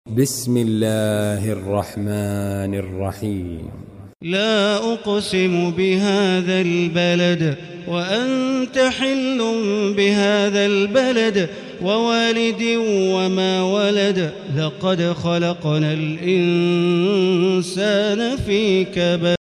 بسم الله الرحمن الرحيم. لا أقسم بهذا البلد وأنت حل بهذا البلد ووالد وما ولد لقد خلقنا الإنسان في كبد.